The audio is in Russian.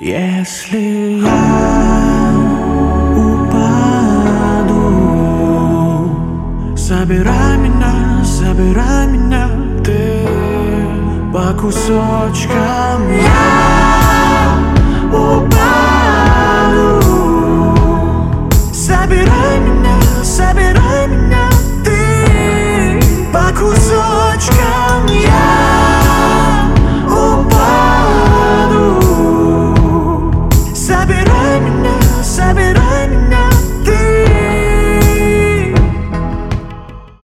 Если я упаду, забирай меня ты по кусочкам.